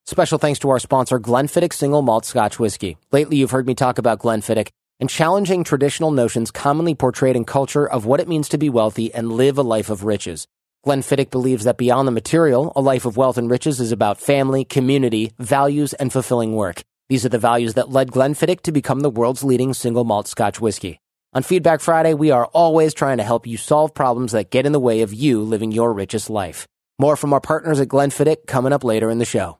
Special thanks to our sponsor, Glenfiddich Single Malt Scotch Whiskey. Lately, you've heard me talk about Glenfiddich and challenging traditional notions commonly portrayed in culture of what it means to be wealthy and live a life of riches. Glenfiddich believes that beyond the material, a life of wealth and riches is about family, community, values, and fulfilling work. These are the values that led Glenfiddich to become the world's leading single malt Scotch whiskey. On Feedback Friday, we are always trying to help you solve problems that get in the way of you living your richest life. More from our partners at Glenfiddich coming up later in the show.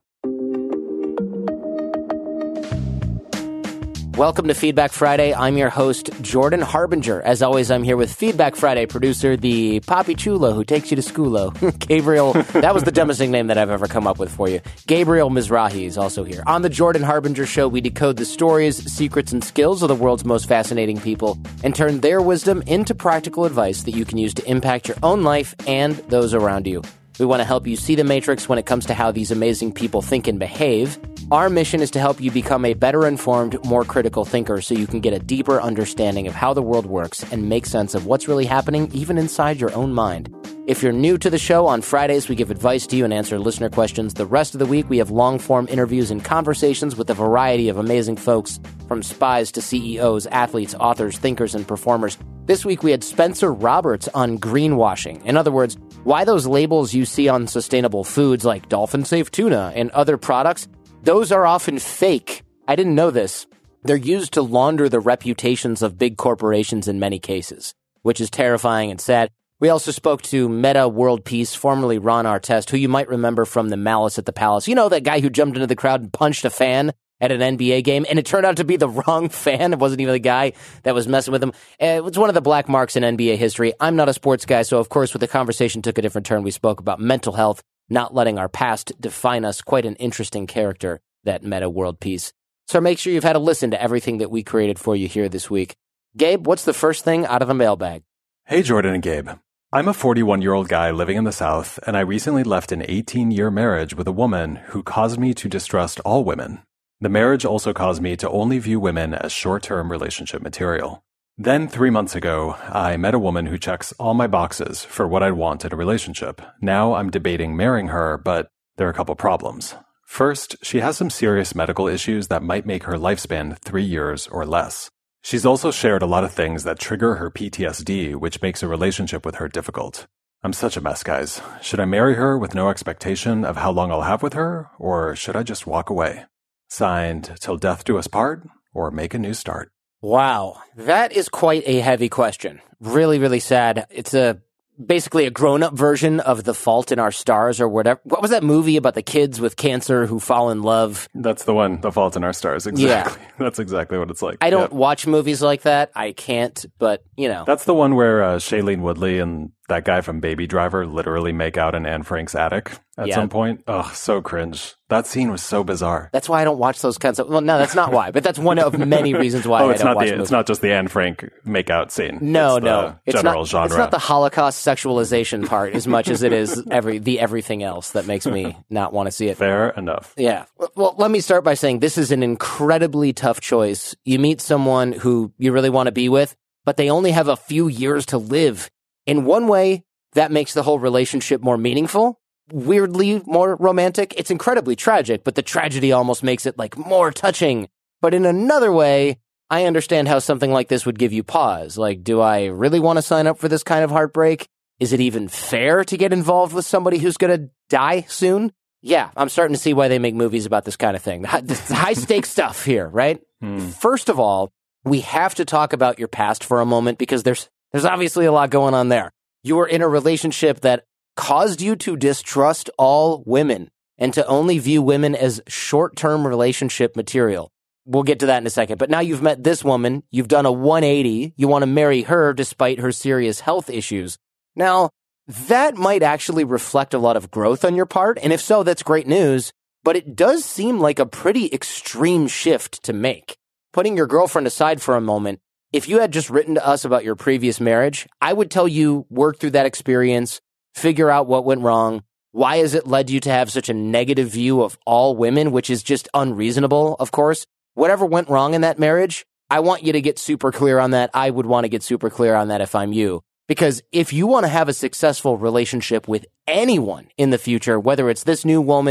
Welcome to Feedback Friday. I'm your host, Jordan Harbinger. As always, I'm here with Feedback Friday producer, the Papi Chulo who takes you to schoolo, Gabriel. That was the dumbest name that I've ever come up with for you. Gabriel Mizrahi is also here. On the Jordan Harbinger Show, we decode the stories, secrets, and skills of the world's most fascinating people and turn their wisdom into practical advice that you can use to impact your own life and those around you. We want to help you see the matrix when it comes to how these amazing people think and behave. Our mission is to help you become a better informed, more critical thinker so you can get a deeper understanding of how the world works and make sense of what's really happening even inside your own mind. If you're new to the show, on Fridays we give advice to you and answer listener questions. The rest of the week we have long-form interviews and conversations with a variety of amazing folks, from spies to CEOs, athletes, authors, thinkers, and performers. This week we had Spencer Roberts on greenwashing. In other words, why those labels you see on sustainable foods like dolphin-safe tuna and other products, those are often fake. I didn't know this. They're used to launder the reputations of big corporations in many cases, which is terrifying and sad. We also spoke to Meta World Peace, formerly Ron Artest, who you might remember from the Malice at the Palace. You know, that guy who jumped into the crowd and punched a fan at an NBA game, and it turned out to be the wrong fan. It wasn't even the guy that was messing with him. It was one of the black marks in NBA history. I'm not a sports guy, so of course, when the conversation took a different turn, we spoke about mental health, not letting our past define us. Quite an interesting character, that Meta World Peace. So make sure you've had a listen to everything that we created for you here this week. Gabe, what's the first thing out of the mailbag? Hey, Jordan and Gabe. I'm a 41-year-old guy living in the South, and I recently left an 18-year marriage with a woman who caused me to distrust all women. The marriage also caused me to only view women as short-term relationship material. Then 3 months ago, I met a woman who checks all my boxes for what I'd want in a relationship. Now I'm debating marrying her, but there are a couple problems. First, she has some serious medical issues that might make her lifespan 3 years or less. She's also shared a lot of things that trigger her PTSD, which makes a relationship with her difficult. I'm such a mess, guys. Should I marry her with no expectation of how long I'll have with her, or should I just walk away? Signed, Till Death Do Us Part, or Make a New Start. Wow, that is quite a heavy question. Really, really sad. It's basically a grown-up version of The Fault in Our Stars or whatever. What was that movie about the kids with cancer who fall in love? That's the one, The Fault in Our Stars. Exactly. Yeah. That's exactly what it's like. I don't watch movies like that. I can't, but, you know. That's the one where Shailene Woodley and that guy from Baby Driver literally make out in Anne Frank's attic at some point. Ugh, so cringe. That scene was so bizarre. That's why I don't watch those kinds of... Well, no, that's not why, but that's one of many reasons why I don't watch movies. It's not just the Anne Frank make-out scene. No. It's general genre. It's not the Holocaust sexualization part as much as it is everything else that makes me not want to see it. Fair enough. Yeah. Well, let me start by saying this is an incredibly tough choice. You meet someone who you really want to be with, but they only have a few years to live. In one way, that makes the whole relationship more meaningful, weirdly more romantic. It's incredibly tragic, but the tragedy almost makes it like more touching. But in another way, I understand how something like this would give you pause. Like, do I really want to sign up for this kind of heartbreak? Is it even fair to get involved with somebody who's going to die soon? Yeah, I'm starting to see why they make movies about this kind of thing. High stakes stuff here, right? First of all, we have to talk about your past for a moment because there's obviously a lot going on there. You were in a relationship that caused you to distrust all women and to only view women as short-term relationship material. We'll get to that in a second. But now you've met this woman. You've done a 180. You want to marry her despite her serious health issues. Now, that might actually reflect a lot of growth on your part. And if so, that's great news. But it does seem like a pretty extreme shift to make. Putting your girlfriend aside for a moment, if you had just written to us about your previous marriage, I would tell you work through that experience, figure out what went wrong. Why has it led you to have such a negative view of all women, which is just unreasonable, of course? Whatever went wrong in that marriage, I want you to get super clear on that. I would want to get super clear on that if I'm you. Because if you want to have a successful relationship with anyone in the future, whether it's this new woman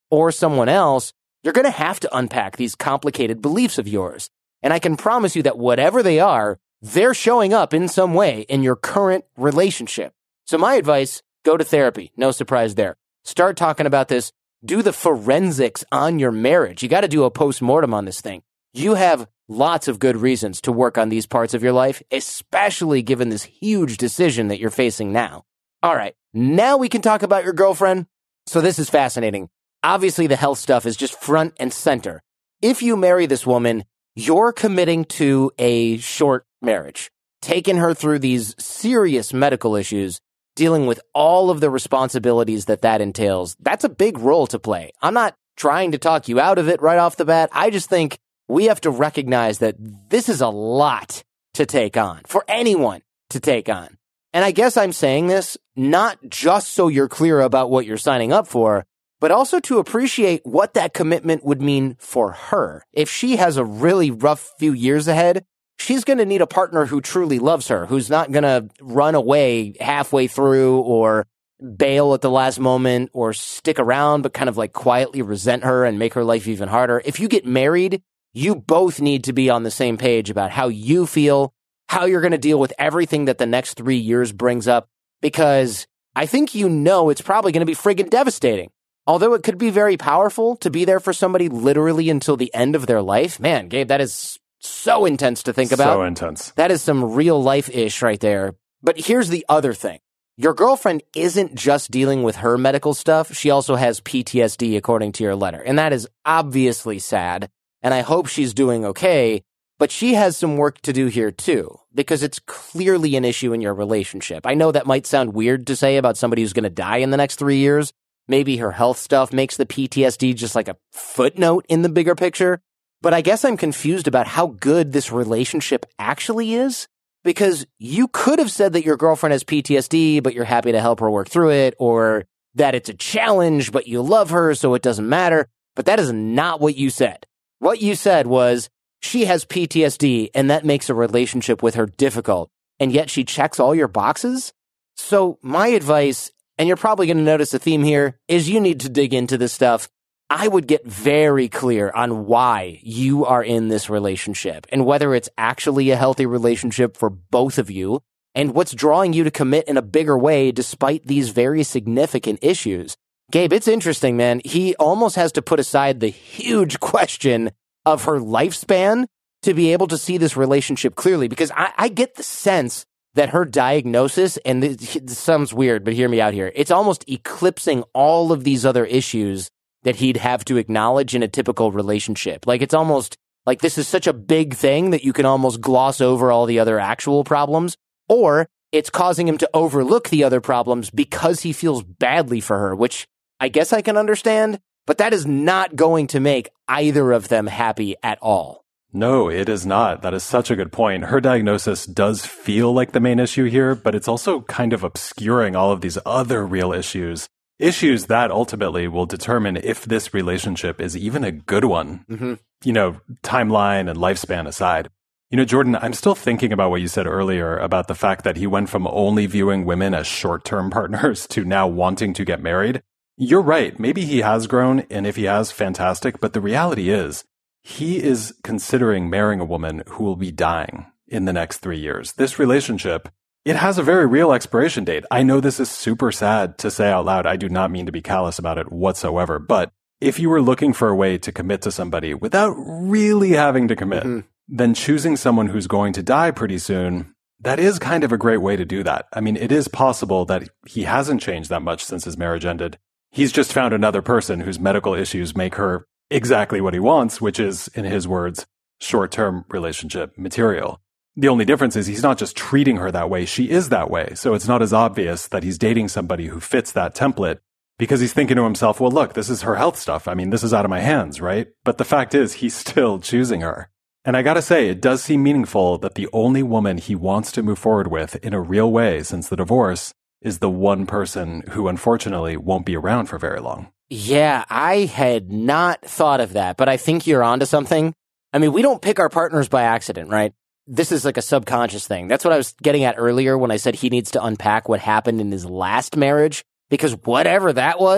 or someone else, you're going to have to unpack these complicated beliefs of yours. And I can promise you that whatever they are, they're showing up in some way in your current relationship. So my advice, go to therapy. No surprise there. Start talking about this. Do the forensics on your marriage. You got to do a postmortem on this thing. You have lots of good reasons to work on these parts of your life, especially given this huge decision that you're facing now. All right, now we can talk about your girlfriend. So this is fascinating. Obviously, the health stuff is just front and center. If you marry this woman, you're committing to a short marriage, taking her through these serious medical issues, dealing with all of the responsibilities that entails. That's a big role to play. I'm not trying to talk you out of it right off the bat. I just think we have to recognize that this is a lot to take on, for anyone to take on. And I guess I'm saying this not just so you're clear about what you're signing up for, but also to appreciate what that commitment would mean for her. If she has a really rough few years ahead, she's going to need a partner who truly loves her, who's not going to run away halfway through or bail at the last moment or stick around but kind of like quietly resent her and make her life even harder. If you get married, you both need to be on the same page about how you feel, how you're going to deal with everything that the next 3 years brings up, because I think you know it's probably going to be friggin' devastating. Although it could be very powerful to be there for somebody literally until the end of their life. Man, Gabe, that is so intense to think about. So intense. That is some real life-ish right there. But here's the other thing. Your girlfriend isn't just dealing with her medical stuff. She also has PTSD, according to your letter. And that is obviously sad. And I hope she's doing okay. But she has some work to do here, too, because it's clearly an issue in your relationship. I know that might sound weird to say about somebody who's going to die in the next 3 years. Maybe her health stuff makes the PTSD just like a footnote in the bigger picture. But I guess I'm confused about how good this relationship actually is, because you could have said that your girlfriend has PTSD, but you're happy to help her work through it, or that it's a challenge, but you love her, so it doesn't matter. But that is not what you said. What you said was she has PTSD, and that makes a relationship with her difficult, and yet she checks all your boxes? So my advice, and you're probably going to notice a theme here, is you need to dig into this stuff. I would get very clear on why you are in this relationship and whether it's actually a healthy relationship for both of you and what's drawing you to commit in a bigger way despite these very significant issues. Gabe, it's interesting, man. He almost has to put aside the huge question of her lifespan to be able to see this relationship clearly, because I get the sense that her diagnosis, and this sounds weird, but hear me out here, it's almost eclipsing all of these other issues that he'd have to acknowledge in a typical relationship. Like, it's almost like this is such a big thing that you can almost gloss over all the other actual problems, or it's causing him to overlook the other problems because he feels badly for her, which I guess I can understand, but that is not going to make either of them happy at all. No, it is not. That is such a good point. Her diagnosis does feel like the main issue here, but it's also kind of obscuring all of these other real issues. Issues that ultimately will determine if this relationship is even a good one, you know, timeline and lifespan aside. You know, Jordan, I'm still thinking about what you said earlier about the fact that he went from only viewing women as short-term partners to now wanting to get married. You're right. Maybe he has grown, and if he has, fantastic. But the reality is he is considering marrying a woman who will be dying in the next 3 years. This relationship, it has a very real expiration date. I know this is super sad to say out loud. I do not mean to be callous about it whatsoever. But if you were looking for a way to commit to somebody without really having to commit, then choosing someone who's going to die pretty soon, that is kind of a great way to do that. I mean, it is possible that he hasn't changed that much since his marriage ended. He's just found another person whose medical issues make her exactly what he wants, which is, in his words, short-term relationship material. The only difference is he's not just treating her that way, she is that way. So it's not as obvious that he's dating somebody who fits that template because he's thinking to himself, well, look, this is her health stuff. I mean, this is out of my hands, right? But the fact is he's still choosing her. And I gotta say, it does seem meaningful that the only woman he wants to move forward with in a real way since the divorce is the one person who unfortunately won't be around for very long. Yeah, I had not thought of that, but I think you're onto something. I mean, we don't pick our partners by accident, right? This is like a subconscious thing. That's what I was getting at earlier when I said he needs to unpack what happened in his last marriage, because whatever that was,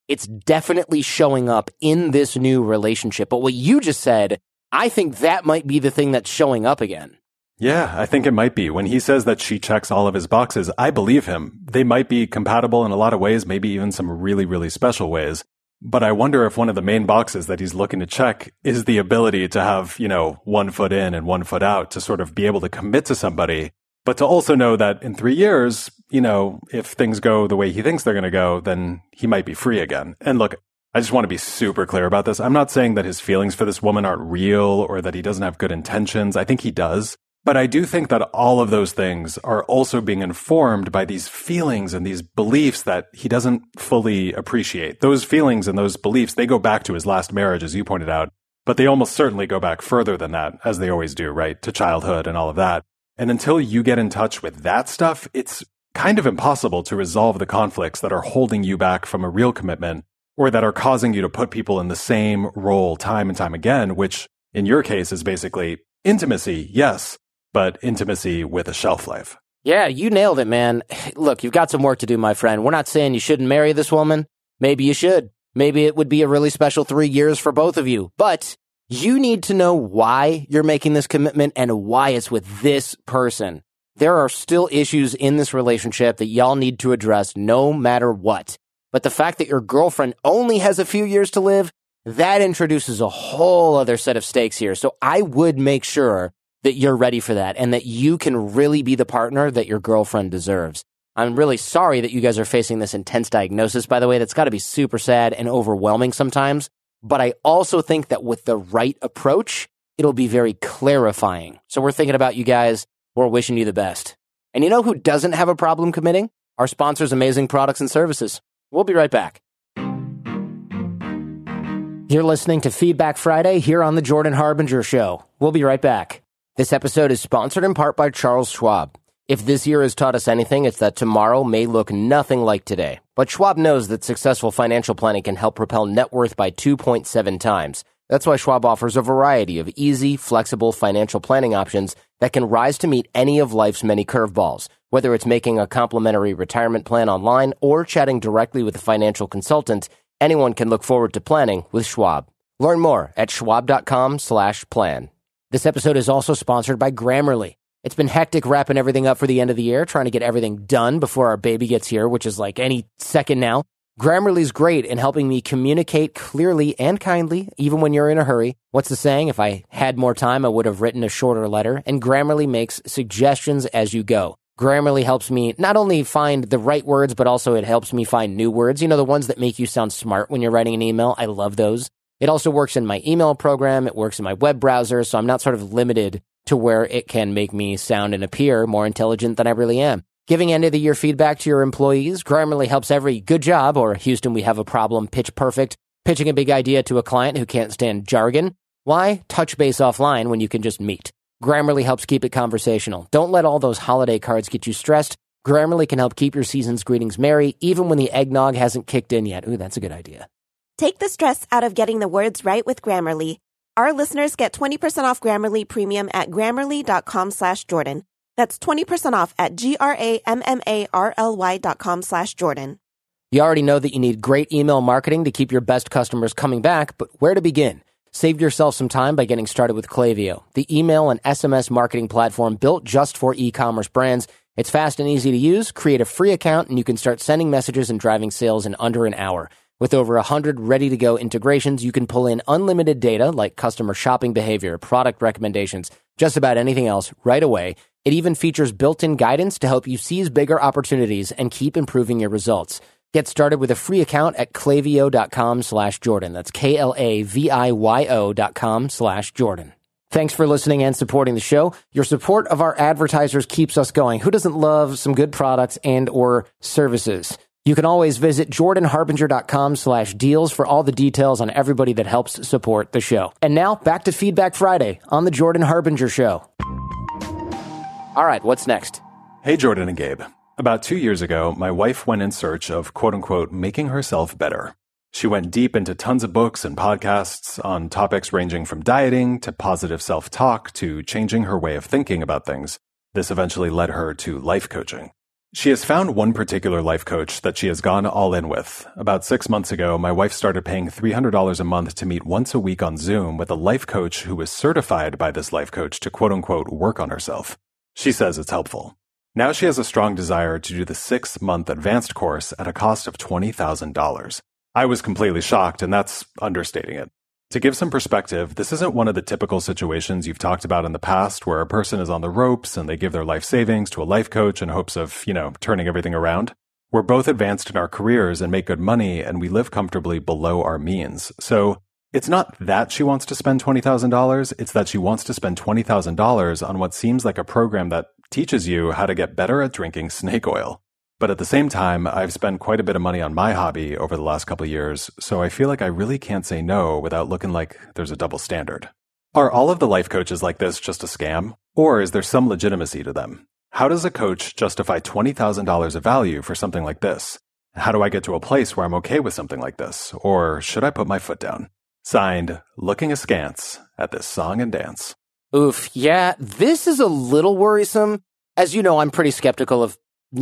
it's definitely showing up in this new relationship. But what you just said, I think that might be the thing that's showing up again. Yeah, I think it might be. When he says that she checks all of his boxes, I believe him. They might be compatible in a lot of ways, maybe even some really, really special ways. But I wonder if one of the main boxes that he's looking to check is the ability to have, 1 foot in and 1 foot out, to sort of be able to commit to somebody, but to also know that in 3 years, if things go the way he thinks they're going to go, then he might be free again. And look, I just want to be super clear about this. I'm not saying that his feelings for this woman aren't real or that he doesn't have good intentions. I think he does. But I do think that all of those things are also being informed by these feelings and these beliefs that he doesn't fully appreciate. Those feelings and those beliefs, they go back to his last marriage, as you pointed out, but they almost certainly go back further than that, as they always do, right? To childhood and all of that. And until you get in touch with that stuff, it's kind of impossible to resolve the conflicts that are holding you back from a real commitment, or that are causing you to put people in the same role time and time again, which in your case is basically intimacy, yes, but intimacy with a shelf life. Yeah, you nailed it, man. Look, you've got some work to do, my friend. We're not saying you shouldn't marry this woman. Maybe you should. Maybe it would be a really special 3 years for both of you. But you need to know why you're making this commitment and why it's with this person. There are still issues in this relationship that y'all need to address no matter what. But the fact that your girlfriend only has a few years to live, that introduces a whole other set of stakes here. So I would make sure that you're ready for that and that you can really be the partner that your girlfriend deserves. I'm really sorry that you guys are facing this intense diagnosis, by the way. That's got to be super sad and overwhelming sometimes. But I also think that with the right approach, it'll be very clarifying. So we're thinking about you guys. We're wishing you the best. And you know who doesn't have a problem committing? Our sponsors, Amazing Products and Services. We'll be right back. You're listening to Feedback Friday here on The Jordan Harbinger Show. We'll be right back. This episode is sponsored in part by Charles Schwab. If this year has taught us anything, it's that tomorrow may look nothing like today. But Schwab knows that successful financial planning can help propel net worth by 2.7 times. That's why Schwab offers a variety of easy, flexible financial planning options that can rise to meet any of life's many curveballs. Whether it's making a complimentary retirement plan online or chatting directly with a financial consultant, anyone can look forward to planning with Schwab. Learn more at schwab.com/plan. This episode is also sponsored by Grammarly. It's been hectic wrapping everything up for the end of the year, trying to get everything done before our baby gets here, which is like any second now. Grammarly's great in helping me communicate clearly and kindly, even when you're in a hurry. What's the saying? If I had more time, I would have written a shorter letter. And Grammarly makes suggestions as you go. Grammarly helps me not only find the right words, but also it helps me find new words. You know, the ones that make you sound smart when you're writing an email. I love those. It also works in my email program. It works in my web browser. So I'm not sort of limited to where it can make me sound and appear more intelligent than I really am. Giving end of the year feedback to your employees. Grammarly helps every good job, or Houston, we have a problem, pitch perfect. Pitching a big idea to a client who can't stand jargon. Why touch base offline when you can just meet? Grammarly helps keep it conversational. Don't let all those holiday cards get you stressed. Grammarly can help keep your season's greetings merry, even when the eggnog hasn't kicked in yet. Ooh, that's a good idea. Take the stress out of getting the words right with Grammarly. Our listeners get 20% off Grammarly Premium at Grammarly.com/Jordan. That's 20% off at GRAMMARLY.com/Jordan. You already know that you need great email marketing to keep your best customers coming back, but where to begin? Save yourself some time by getting started with Klaviyo, the email and SMS marketing platform built just for e-commerce brands. It's fast and easy to use. Create a free account and you can start sending messages and driving sales in under an hour. With over 100 ready-to-go integrations, you can pull in unlimited data like customer shopping behavior, product recommendations, just about anything else right away. It even features built-in guidance to help you seize bigger opportunities and keep improving your results. Get started with a free account at Klaviyo.com/Jordan. That's KLAVIYO.com/Jordan. Thanks for listening and supporting the show. Your support of our advertisers keeps us going. Who doesn't love some good products and or services? You can always visit jordanharbinger.com/deals for all the details on everybody that helps support the show. And now back to Feedback Friday on the Jordan Harbinger Show. All right, what's next? Hey, Jordan and Gabe. About 2 years ago, my wife went in search of quote-unquote making herself better. She went deep into tons of books and podcasts on topics ranging from dieting to positive self-talk to changing her way of thinking about things. This eventually led her to life coaching. She has found one particular life coach that she has gone all in with. About 6 months ago, my wife started paying $300 a month to meet once a week on Zoom with a life coach who was certified by this life coach to quote-unquote work on herself. She says it's helpful. Now she has a strong desire to do the 6-month advanced course at a cost of $20,000. I was completely shocked, and that's understating it. To give some perspective, this isn't one of the typical situations you've talked about in the past where a person is on the ropes and they give their life savings to a life coach in hopes of, turning everything around. We're both advanced in our careers and make good money, and we live comfortably below our means. So it's not that she wants to spend $20,000, it's that she wants to spend $20,000 on what seems like a program that teaches you how to get better at drinking snake oil. But at the same time, I've spent quite a bit of money on my hobby over the last couple of years, so I feel like I really can't say no without looking like there's a double standard. Are all of the life coaches like this just a scam? Or is there some legitimacy to them? How does a coach justify $20,000 of value for something like this? How do I get to a place where I'm okay with something like this? Or should I put my foot down? Signed, looking askance at this song and dance. Oof, yeah, this is a little worrisome. As you know, I'm pretty skeptical of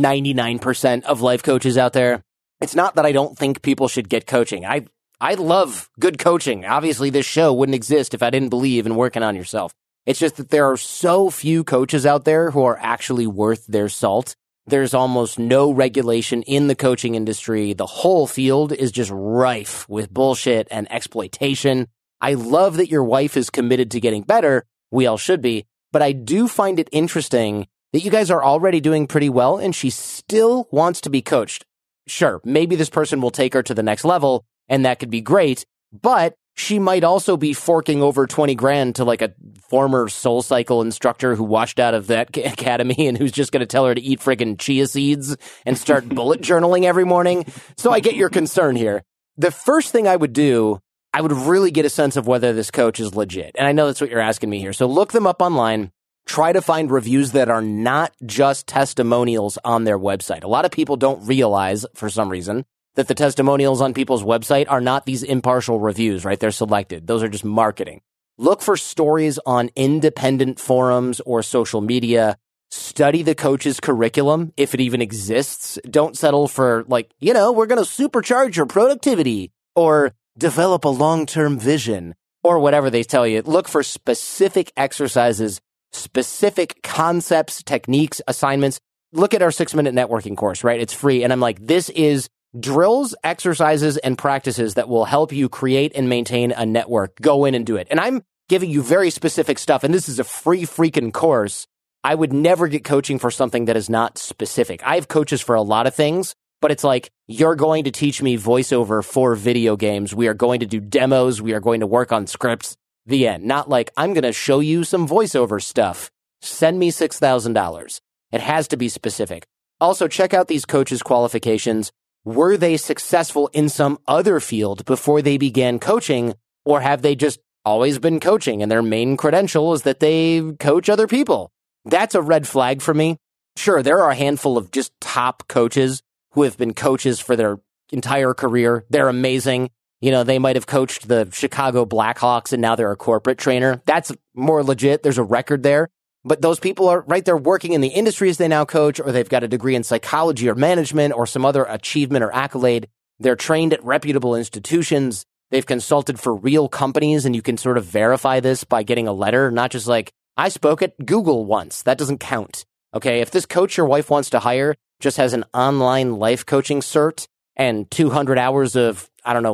99% of life coaches out there. It's not that I don't think people should get coaching. I love good coaching. Obviously, this show wouldn't exist if I didn't believe in working on yourself. It's just that there are so few coaches out there who are actually worth their salt. There's almost no regulation in the coaching industry. The whole field is just rife with bullshit and exploitation. I love that your wife is committed to getting better. We all should be. But I do find it interesting that you guys are already doing pretty well and she still wants to be coached. Sure, maybe this person will take her to the next level and that could be great, but she might also be forking over 20 grand to like a former SoulCycle instructor who washed out of that academy and who's just going to tell her to eat friggin' chia seeds and start bullet journaling every morning. So I get your concern here. The first thing I would do, I would really get a sense of whether this coach is legit. And I know that's what you're asking me here. So look them up online. Try to find reviews that are not just testimonials on their website. A lot of people don't realize, for some reason, that the testimonials on people's website are not these impartial reviews, right? They're selected. Those are just marketing. Look for stories on independent forums or social media. Study the coach's curriculum, if it even exists. Don't settle for, we're going to supercharge your productivity or develop a long-term vision or whatever they tell you. Look for specific exercises, specific concepts, techniques, assignments. Look at our 6-minute networking course, right? It's free. And I'm like, this is drills, exercises, and practices that will help you create and maintain a network. Go in and do it. And I'm giving you very specific stuff. And this is a free freaking course. I would never get coaching for something that is not specific. I have coaches for a lot of things, but it's like, you're going to teach me voiceover for video games. We are going to do demos. We are going to work on scripts. The end. Not like, I'm going to show you some voiceover stuff. Send me $6,000. It has to be specific. Also, check out these coaches' qualifications. Were they successful in some other field before they began coaching, or have they just always been coaching and their main credential is that they coach other people? That's a red flag for me. Sure, there are a handful of just top coaches who have been coaches for their entire career. They're amazing. They might have coached the Chicago Blackhawks and now they're a corporate trainer. That's more legit. There's a record there. But those people are right there working in the industries they now coach, or they've got a degree in psychology or management or some other achievement or accolade. They're trained at reputable institutions. They've consulted for real companies, and you can sort of verify this by getting a letter, not just like, I spoke at Google once. That doesn't count. Okay, if this coach your wife wants to hire just has an online life coaching cert and 200 hours of,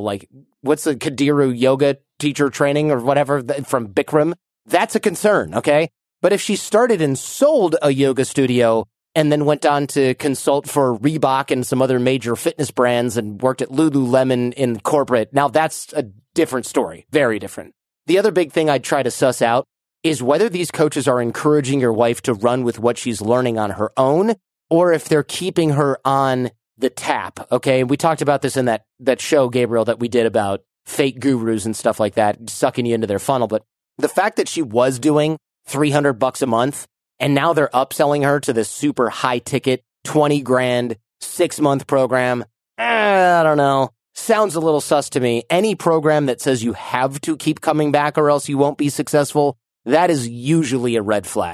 what's the Kadiru yoga teacher training or whatever from Bikram, that's a concern, okay? But if she started and sold a yoga studio and then went on to consult for Reebok and some other major fitness brands and worked at Lululemon in corporate, now that's a different story, very different. The other big thing I'd try to suss out is whether these coaches are encouraging your wife to run with what she's learning on her own, or if they're keeping her on the tap, okay? We talked about this in that show, Gabriel, that we did about fake gurus and stuff like that, sucking you into their funnel. But the fact that she was doing $300 a month, and now they're upselling her to this super high ticket, 20 grand, 6-month program, I don't know. Sounds a little sus to me. Any program that says you have to keep coming back or else you won't be successful, that is usually a red flag.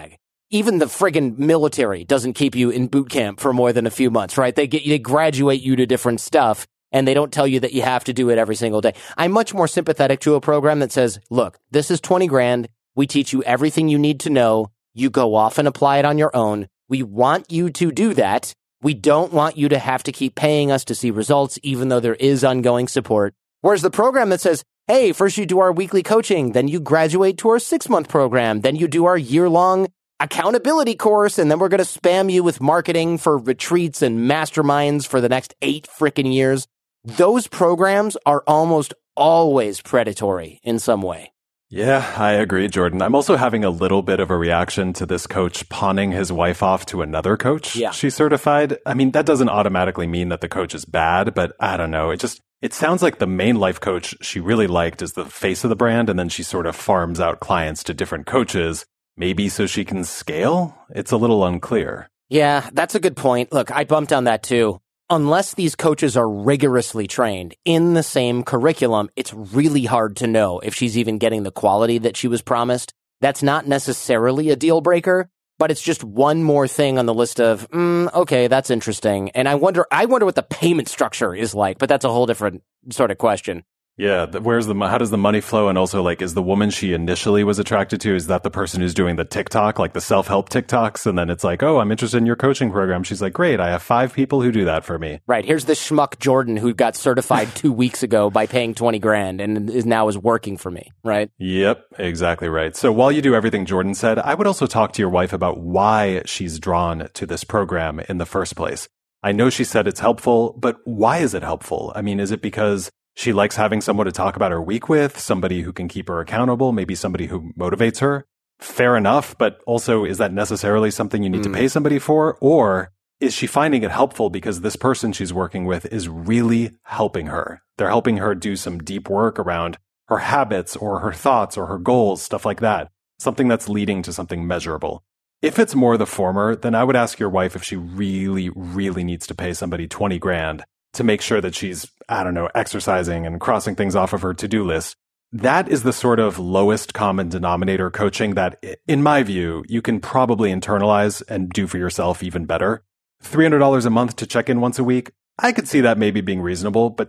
even the friggin' military doesn't keep you in boot camp for more than a few months, right? They graduate you to different stuff, and they don't tell you that you have to do it every single day. I'm much more sympathetic to a program that says, look, this is 20 grand. We teach you everything you need to know. You go off and apply it on your own. We want you to do that. We don't want you to have to keep paying us to see results, even though there is ongoing support. Whereas the program that says, hey, first you do our weekly coaching, then you graduate to our 6-month program, then you do our year-long accountability course, and then we're going to spam you with marketing for retreats and masterminds for the next 8 frickin' years. Those programs are almost always predatory in some way. Yeah, I agree, Jordan. I'm also having a little bit of a reaction to this coach pawning his wife off to another coach she's certified. I mean, that doesn't automatically mean that the coach is bad, but I don't know. It sounds like the main life coach she really liked is the face of the brand, and then she sort of farms out clients to different coaches, maybe so she can scale? It's a little unclear. Yeah, that's a good point. Look, I bumped on that too. Unless these coaches are rigorously trained in the same curriculum, it's really hard to know if she's even getting the quality that she was promised. That's not necessarily a deal breaker, but it's just one more thing on the list of, okay, that's interesting. And I wonder what the payment structure is like, but that's a whole different sort of question. Yeah, how does the money flow? And also, like, is the woman she initially was attracted to, is that the person who's doing the TikTok, like the self-help TikToks? And then it's like, oh, I'm interested in your coaching program. She's like, great, I have 5 people who do that for me. Right. Here's this schmuck Jordan who got certified 2 weeks ago by paying 20 grand and is now working for me, right? Yep, exactly right. So while you do everything Jordan said, I would also talk to your wife about why she's drawn to this program in the first place. I know she said it's helpful, but why is it helpful? I mean, is it because she likes having someone to talk about her week with, somebody who can keep her accountable, maybe somebody who motivates her? Fair enough, but also, is that necessarily something you need to pay somebody for? Or is she finding it helpful because this person she's working with is really helping her? They're helping her do some deep work around her habits or her thoughts or her goals, stuff like that. Something that's leading to something measurable. If it's more the former, then I would ask your wife if she really, really needs to pay somebody 20 grand to make sure that she's, exercising and crossing things off of her to-do list. That is the sort of lowest common denominator coaching that, in my view, you can probably internalize and do for yourself even better. $300 a month to check in once a week, I could see that maybe being reasonable, but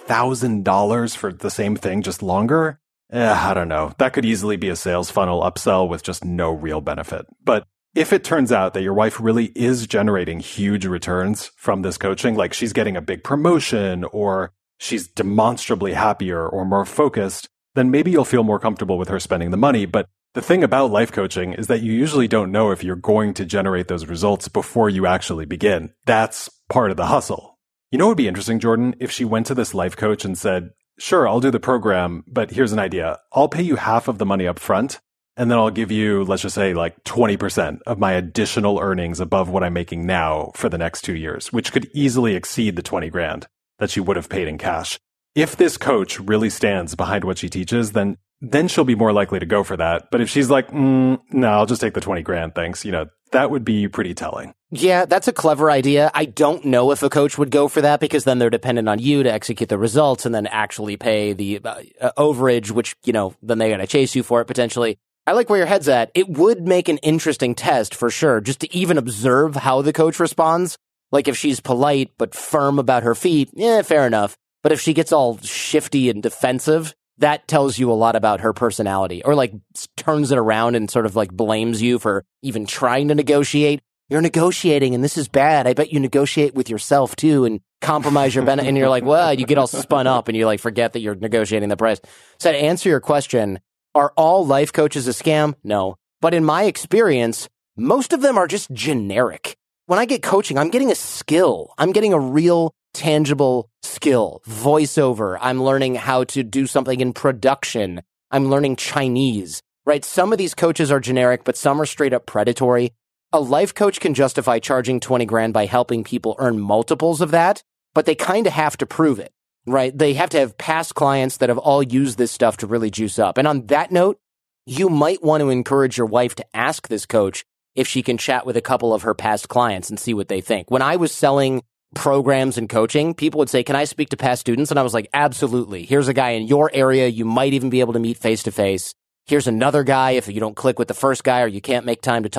$20,000 for the same thing, just longer? I don't know. That could easily be a sales funnel upsell with just no real benefit. But if it turns out that your wife really is generating huge returns from this coaching, like she's getting a big promotion or she's demonstrably happier or more focused, then maybe you'll feel more comfortable with her spending the money. But the thing about life coaching is that you usually don't know if you're going to generate those results before you actually begin. That's part of the hustle. You know what would be interesting, Jordan? If she went to this life coach and said, sure, I'll do the program, but here's an idea. I'll pay you half of the money up front. And then I'll give you, let's just say, like 20% of my additional earnings above what I'm making now for the next 2 years, which could easily exceed the 20 grand that she would have paid in cash. If this coach really stands behind what she teaches, then she'll be more likely to go for that. But if she's like, no, I'll just take the 20 grand, thanks, that would be pretty telling. Yeah, that's a clever idea. I don't know if a coach would go for that because then they're dependent on you to execute the results and then actually pay the overage, which, then they got to chase you for it potentially. I like where your head's at. It would make an interesting test for sure, just to even observe how the coach responds. Like if she's polite but firm about her feet, fair enough. But if she gets all shifty and defensive, that tells you a lot about her personality. Or like turns it around and sort of like blames you for even trying to negotiate. You're negotiating and this is bad. I bet you negotiate with yourself too and compromise your benefit. And you're like, well, you get all spun up and you like forget that you're negotiating the price. So to answer your question, are all life coaches a scam? No. But in my experience, most of them are just generic. When I get coaching, I'm getting a skill. I'm getting a real tangible skill. Voiceover. I'm learning how to do something in production. I'm learning Chinese, right? Some of these coaches are generic, but some are straight up predatory. A life coach can justify charging 20 grand by helping people earn multiples of that, but they kind of have to prove it. Right? They have to have past clients that have all used this stuff to really juice up. And on that note, you might want to encourage your wife to ask this coach if she can chat with a couple of her past clients and see what they think. When I was selling programs and coaching, people would say, can I speak to past students? And I was like, absolutely. Here's a guy in your area. You might even be able to meet face to face. Here's another guy if you don't click with the first guy or you can't make time to talk.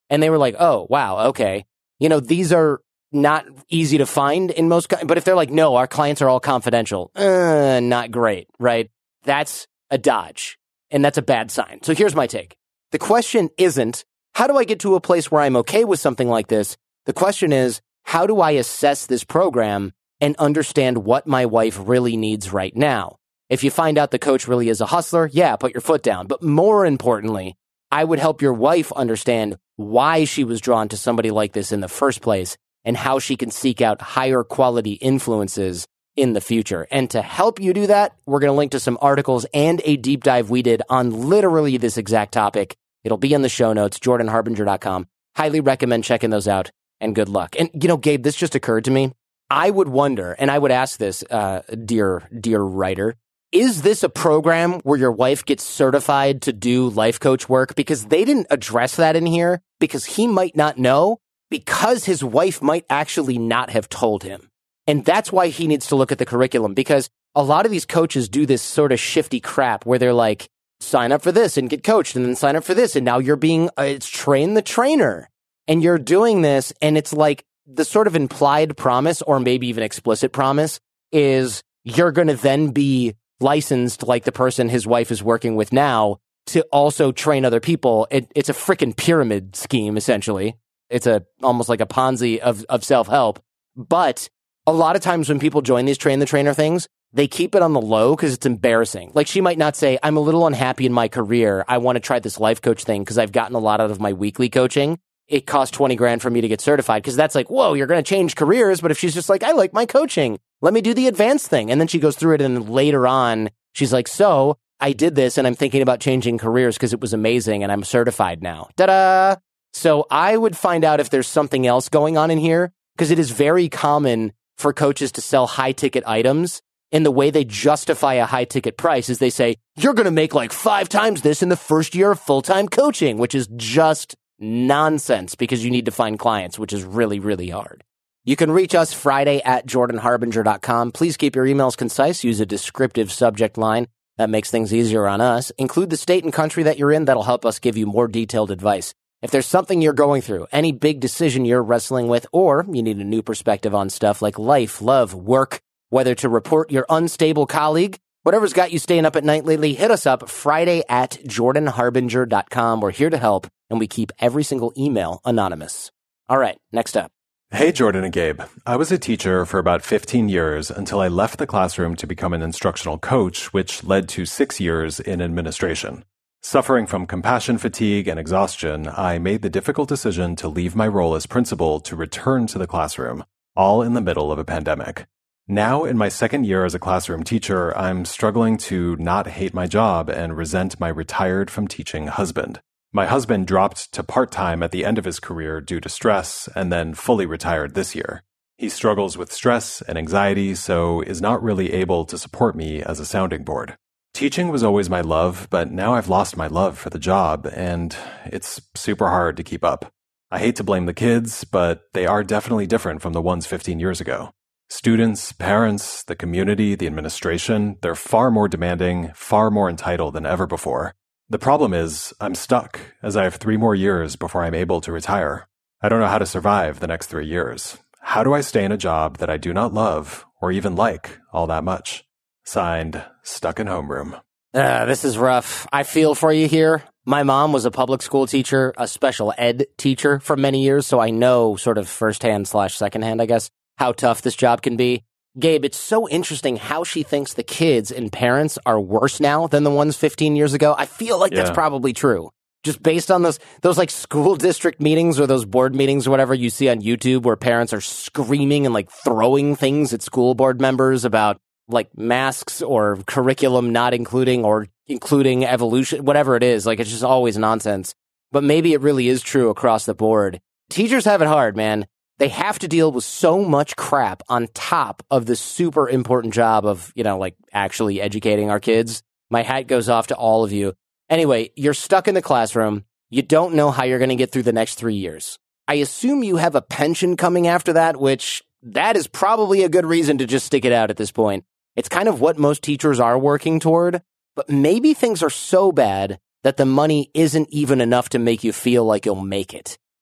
And they were like, oh, wow, okay. You know, these are not easy to find in most, but if they're like, no, our clients are all confidential, not great, right? That's a dodge, and that's a bad sign. So here's my take. The question isn't, how do I get to a place where I'm okay with something like this? The question is, how do I assess this program and understand what my wife really needs right now? If you find out the coach really is a hustler, yeah, put your foot down. But more importantly, I would help your wife understand why she was drawn to somebody like this in the first place and how she can seek out higher quality influences in the future. And to help you do that, we're going to link to some articles and a deep dive we did on literally this exact topic. It'll be in the show notes, jordanharbinger.com. Highly recommend checking those out, and good luck. And, you know, Gabe, this just occurred to me. I would wonder, and I would ask this, dear writer, is this a program where your wife gets certified to do life coach work? Because they didn't address that in here, because he might not know, because his wife might actually not have told him. And that's why he needs to look at the curriculum, because a lot of these coaches do this sort of shifty crap where they're like, sign up for this and get coached, and then sign up for this. And now you're being, it's train the trainer. And you're doing this, and it's like the sort of implied promise, or maybe even explicit promise, is you're going to then be licensed like the person his wife is working with now to also train other people. It's a freaking pyramid scheme, essentially. It's almost like a Ponzi of self-help. But a lot of times when people join these train the trainer things, they keep it on the low because it's embarrassing. Like, she might not say, I'm a little unhappy in my career. I want to try this life coach thing because I've gotten a lot out of my weekly coaching. It cost 20 grand for me to get certified, because that's like, whoa, you're going to change careers. But if she's just like, I like my coaching, let me do the advanced thing. And then she goes through it, and later on, she's like, so I did this and I'm thinking about changing careers because it was amazing and I'm certified now. Ta-da! So I would find out if there's something else going on in here, because it is very common for coaches to sell high ticket items. And the way they justify a high ticket price is they say, you're going to make like 5 times this in the first year of full-time coaching, which is just nonsense, because you need to find clients, which is really, really hard. You can reach us Friday at jordanharbinger.com. Please keep your emails concise. Use a descriptive subject line. That makes things easier on us. Include the state and country that you're in. That'll help us give you more detailed advice. If there's something you're going through, any big decision you're wrestling with, or you need a new perspective on stuff like life, love, work, whether to report your unstable colleague, whatever's got you staying up at night lately, hit us up Friday at jordanharbinger.com. We're here to help, and we keep every single email anonymous. All right, next up. Hey, Jordan and Gabe. I was a teacher for about 15 years until I left the classroom to become an instructional coach, which led to 6 years in administration. Suffering from compassion fatigue and exhaustion, I made the difficult decision to leave my role as principal to return to the classroom, all in the middle of a pandemic. Now, in my second year as a classroom teacher, I'm struggling to not hate my job and resent my retired from teaching husband. My husband dropped to part-time at the end of his career due to stress and then fully retired this year. He struggles with stress and anxiety, so is not really able to support me as a sounding board. Teaching was always my love, but now I've lost my love for the job, and it's super hard to keep up. I hate to blame the kids, but they are definitely different from the ones 15 years ago. Students, parents, the community, the administration, they're far more demanding, far more entitled than ever before. The problem is, I'm stuck, as I have 3 more years before I'm able to retire. I don't know how to survive the next 3 years. How do I stay in a job that I do not love, or even like, all that much? Signed, Stuck in Homeroom. This is rough. I feel for you here. My mom was a public school teacher, a special ed teacher for many years, so I know sort of firsthand/secondhand, I guess, how tough this job can be. Gabe, it's so interesting how she thinks the kids and parents are worse now than the ones 15 years ago. I feel like that's probably true. Just based on those like school district meetings or those board meetings or whatever you see on YouTube where parents are screaming and like throwing things at school board members about like masks or curriculum not including or including evolution, whatever it is. Like, it's just always nonsense. But maybe it really is true across the board. Teachers have it hard, man. They have to deal with so much crap on top of the super important job of, like actually educating our kids. My hat goes off to all of you. Anyway, you're stuck in the classroom. You don't know how you're going to get through the next 3 years. I assume you have a pension coming after that, which that is probably a good reason to just stick it out at this point. It's kind of what most teachers are working toward, but maybe things are so bad that the money isn't even enough to make you feel like you'll make it.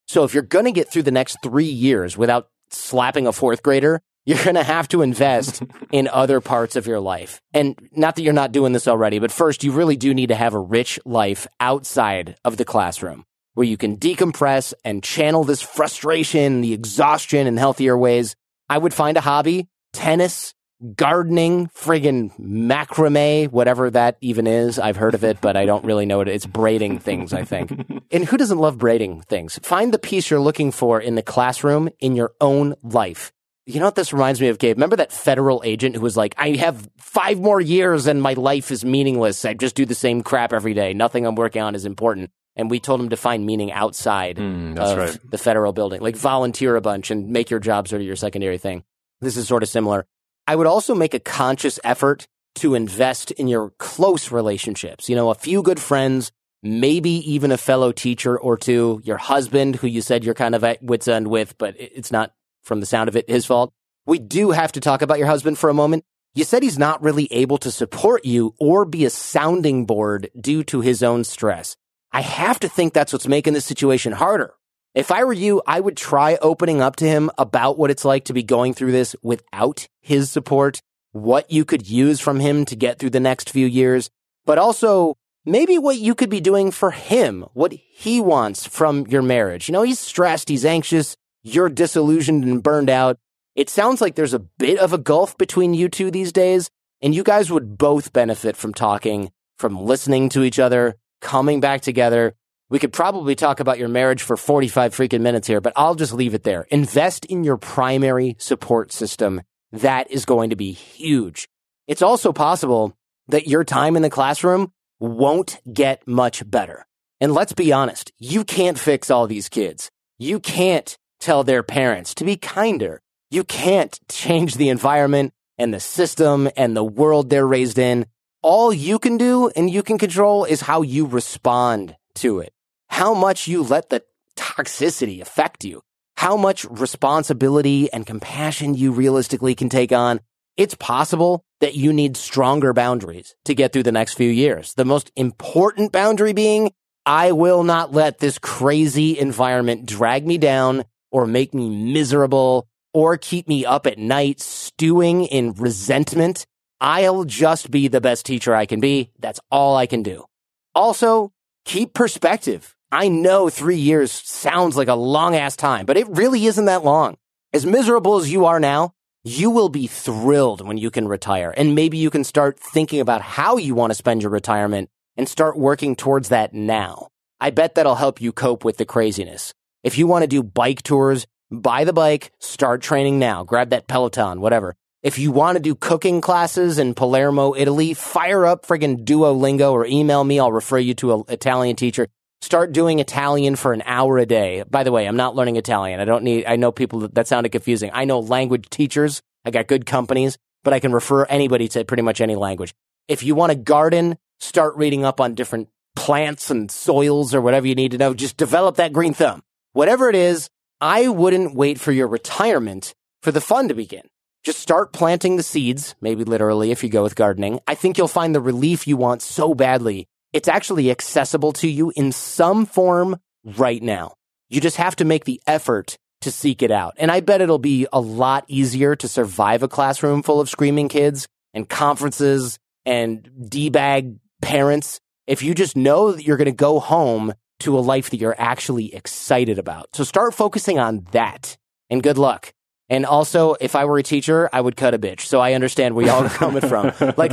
So if you're going to get through the next 3 years without slapping a fourth grader, you're going to have to invest in other parts of your life. And not that you're not doing this already, but first, you really do need to have a rich life outside of the classroom where you can decompress and channel this frustration, the exhaustion in healthier ways. I would find a hobby, tennis, gardening, friggin' macrame, whatever that even is. I've heard of it, but I don't really know it. It's braiding things, I think. And who doesn't love braiding things? Find the piece you're looking for in the classroom in your own life. You know what this reminds me of, Gabe? Remember that federal agent who was like, I have 5 more years and my life is meaningless. I just do the same crap every day. Nothing I'm working on is important. And we told him to find meaning outside of the federal building, like volunteer a bunch and make your job sort of your secondary thing. This is sort of similar. I would also make a conscious effort to invest in your close relationships. You know, a few good friends, maybe even a fellow teacher or two, your husband, who you said you're kind of at wit's end with, but it's not, from the sound of it, his fault. We do have to talk about your husband for a moment. You said he's not really able to support you or be a sounding board due to his own stress. I have to think that's what's making this situation harder. If I were you, I would try opening up to him about what it's like to be going through this without his support, what you could use from him to get through the next few years, but also maybe what you could be doing for him, what he wants from your marriage. You know, he's stressed, he's anxious, you're disillusioned and burned out. It sounds like there's a bit of a gulf between you two these days, and you guys would both benefit from talking, from listening to each other, coming back together. We could probably talk about your marriage for 45 freaking minutes here, but I'll just leave it there. Invest in your primary support system. That is going to be huge. It's also possible that your time in the classroom won't get much better. And let's be honest, you can't fix all these kids. You can't tell their parents to be kinder. You can't change the environment and the system and the world they're raised in. All you can do and you can control is how you respond to it. How much you let the toxicity affect you. How much responsibility and compassion you realistically can take on. It's possible that you need stronger boundaries to get through the next few years. The most important boundary being, I will not let this crazy environment drag me down or make me miserable, or keep me up at night stewing in resentment. I'll just be the best teacher I can be. That's all I can do. Also, keep perspective. I know 3 years sounds like a long-ass time, but it really isn't that long. As miserable as you are now, you will be thrilled when you can retire. And maybe you can start thinking about how you want to spend your retirement and start working towards that now. I bet that'll help you cope with the craziness. If you want to do bike tours, buy the bike, start training now. Grab that Peloton, whatever. If you want to do cooking classes in Palermo, Italy, fire up friggin' Duolingo or email me. I'll refer you to an Italian teacher. Start doing Italian for an hour a day. By the way, I'm not learning Italian. I know people that sounded confusing. I know language teachers. I got good companies, but I can refer anybody to pretty much any language. If you want to garden, start reading up on different plants and soils or whatever you need to know. Just develop that green thumb. Whatever it is, I wouldn't wait for your retirement for the fun to begin. Just start planting the seeds, maybe literally if you go with gardening. I think you'll find the relief you want so badly. It's actually accessible to you in some form right now. You just have to make the effort to seek it out. And I bet it'll be a lot easier to survive a classroom full of screaming kids and conferences and D-bag parents if you just know that you're going to go home to a life that you're actually excited about. So start focusing on that, and good luck. And also, if I were a teacher, I would cut a bitch. So I understand where y'all are coming from. Like,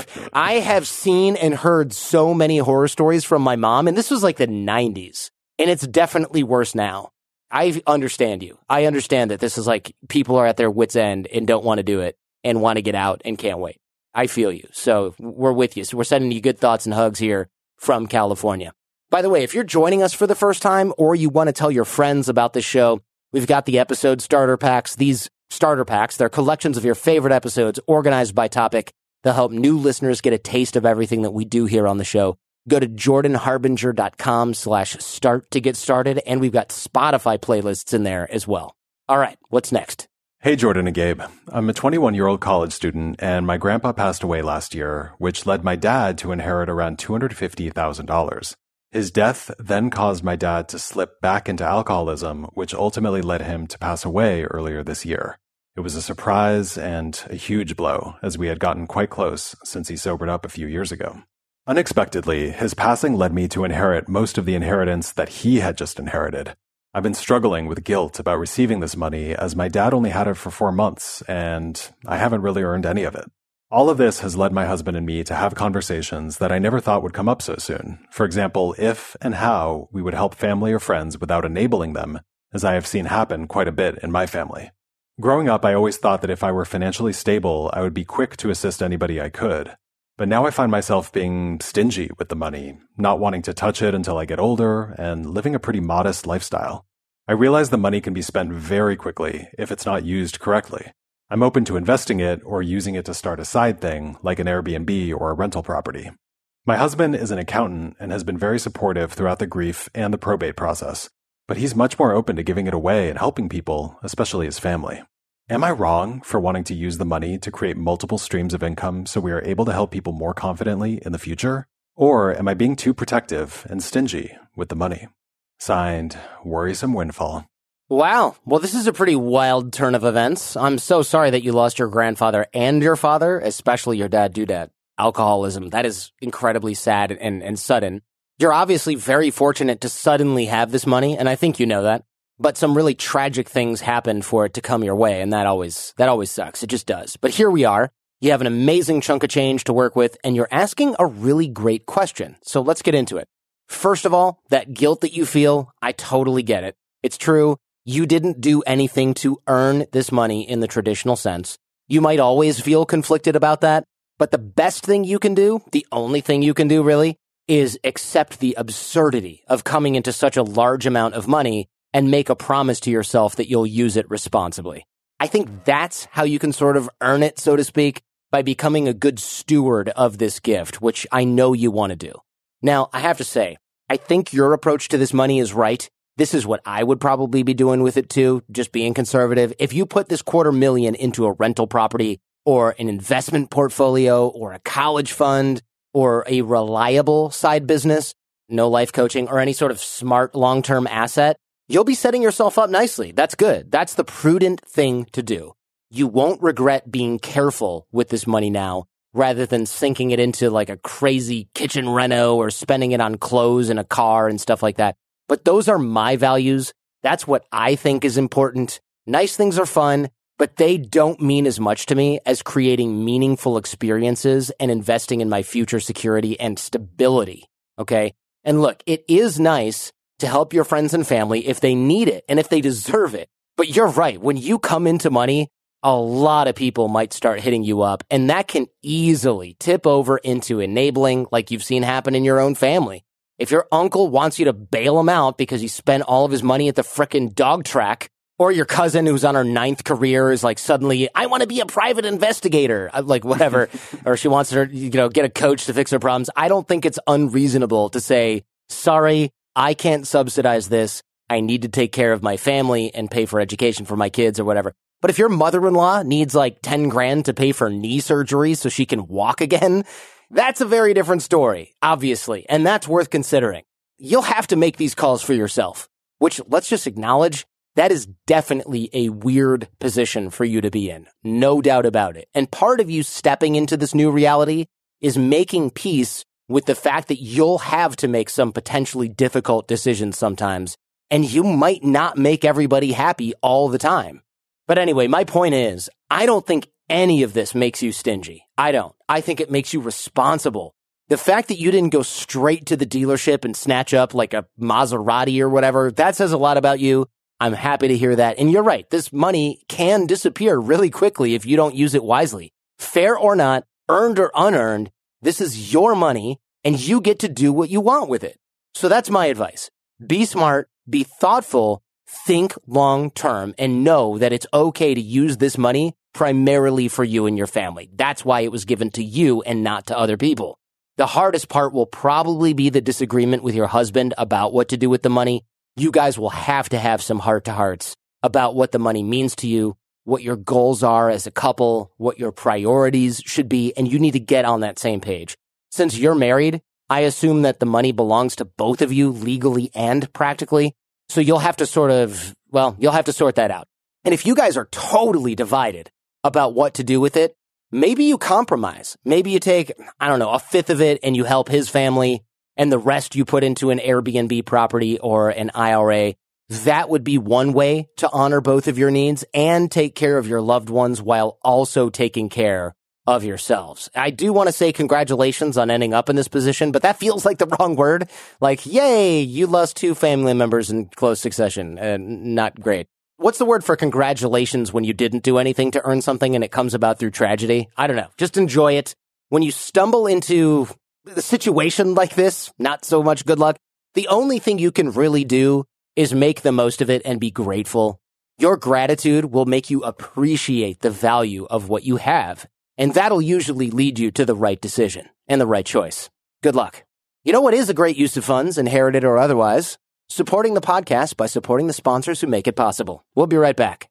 I have seen and heard so many horror stories from my mom, and this was like the 90s, and it's definitely worse now. I understand you. I understand that this is like people are at their wits' end and don't want to do it and want to get out and can't wait. I feel you. So we're with you. So we're sending you good thoughts and hugs here from California. By the way, if you're joining us for the first time or you want to tell your friends about this show, we've got the episode starter packs. These starter packs, they're collections of your favorite episodes organized by topic. They'll help new listeners get a taste of everything that we do here on the show. Go to jordanharbinger.com/start to get started, and we've got Spotify playlists in there as well. All right, what's next? Hey, Jordan and Gabe. I'm a 21-year-old college student, and my grandpa passed away last year, which led my dad to inherit around $250,000. His death then caused my dad to slip back into alcoholism, which ultimately led him to pass away earlier this year. It was a surprise and a huge blow, as we had gotten quite close since he sobered up a few years ago. Unexpectedly, his passing led me to inherit most of the inheritance that he had just inherited. I've been struggling with guilt about receiving this money, as my dad only had it for 4 months, and I haven't really earned any of it. All of this has led my husband and me to have conversations that I never thought would come up so soon. For example, if and how we would help family or friends without enabling them, as I have seen happen quite a bit in my family. Growing up, I always thought that if I were financially stable, I would be quick to assist anybody I could. But now I find myself being stingy with the money, not wanting to touch it until I get older, and living a pretty modest lifestyle. I realize the money can be spent very quickly if it's not used correctly. I'm open to investing it or using it to start a side thing, like an Airbnb or a rental property. My husband is an accountant and has been very supportive throughout the grief and the probate process, but he's much more open to giving it away and helping people, especially his family. Am I wrong for wanting to use the money to create multiple streams of income so we are able to help people more confidently in the future? Or am I being too protective and stingy with the money? Signed, Worrisome Windfall. Wow. Well, this is a pretty wild turn of events. I'm so sorry that you lost your grandfather and your father, especially your dad due to alcoholism. That is incredibly sad and sudden. You're obviously very fortunate to suddenly have this money, and I think you know that. But some really tragic things happened for it to come your way, and that always sucks. It just does. But here we are. You have an amazing chunk of change to work with, and you're asking a really great question. So let's get into it. First of all, that guilt that you feel, I totally get it. It's true. You didn't do anything to earn this money in the traditional sense. You might always feel conflicted about that, but the best thing you can do, the only thing you can do really, is accept the absurdity of coming into such a large amount of money and make a promise to yourself that you'll use it responsibly. I think that's how you can sort of earn it, so to speak, by becoming a good steward of this gift, which I know you want to do. Now, I have to say, I think your approach to this money is right. This is what I would probably be doing with it too, just being conservative. If you put this $250,000 into a rental property or an investment portfolio or a college fund or a reliable side business, no life coaching or any sort of smart long-term asset, you'll be setting yourself up nicely. That's good. That's the prudent thing to do. You won't regret being careful with this money now rather than sinking it into like a crazy kitchen reno or spending it on clothes and a car and stuff like that. But those are my values. That's what I think is important. Nice things are fun, but they don't mean as much to me as creating meaningful experiences and investing in my future security and stability. Okay? And look, it is nice to help your friends and family if they need it and if they deserve it. But you're right. When you come into money, a lot of people might start hitting you up, and that can easily tip over into enabling, like you've seen happen in your own family. If your uncle wants you to bail him out because he spent all of his money at the frickin' dog track, or your cousin who's on her 9th career is like suddenly, I want to be a private investigator, like whatever, or she wants her, get a coach to fix her problems. I don't think it's unreasonable to say, sorry, I can't subsidize this. I need to take care of my family and pay for education for my kids or whatever. But if your mother-in-law needs like 10 grand to pay for knee surgery so she can walk again, that's a very different story, obviously, and that's worth considering. You'll have to make these calls for yourself, which let's just acknowledge that is definitely a weird position for you to be in. No doubt about it. And part of you stepping into this new reality is making peace with the fact that you'll have to make some potentially difficult decisions sometimes, and you might not make everybody happy all the time. But anyway, my point is, I don't think any of this makes you stingy. I don't. I think it makes you responsible. The fact that you didn't go straight to the dealership and snatch up like a Maserati or whatever, that says a lot about you. I'm happy to hear that. And you're right. This money can disappear really quickly if you don't use it wisely. Fair or not, earned or unearned, this is your money and you get to do what you want with it. So that's my advice. Be smart, be thoughtful, think long term, and know that it's okay to use this money primarily for you and your family. That's why it was given to you and not to other people. The hardest part will probably be the disagreement with your husband about what to do with the money. You guys will have to have some heart-to-hearts about what the money means to you, what your goals are as a couple, what your priorities should be, and you need to get on that same page. Since you're married, I assume that the money belongs to both of you legally and practically. So you'll have to sort that out. And if you guys are totally divided about what to do with it, maybe you compromise. Maybe you take, a fifth of it and you help his family and the rest you put into an Airbnb property or an IRA. That would be one way to honor both of your needs and take care of your loved ones while also taking care of yourselves. I do want to say congratulations on ending up in this position, but that feels like the wrong word. Like, yay, you lost 2 family members in close succession. Not great. What's the word for congratulations when you didn't do anything to earn something and it comes about through tragedy? I don't know. Just enjoy it. When you stumble into a situation like this, not so much good luck. The only thing you can really do is make the most of it and be grateful. Your gratitude will make you appreciate the value of what you have. And that'll usually lead you to the right decision and the right choice. Good luck. You know what is a great use of funds, inherited or otherwise? Supporting the podcast by supporting the sponsors who make it possible. We'll be right back.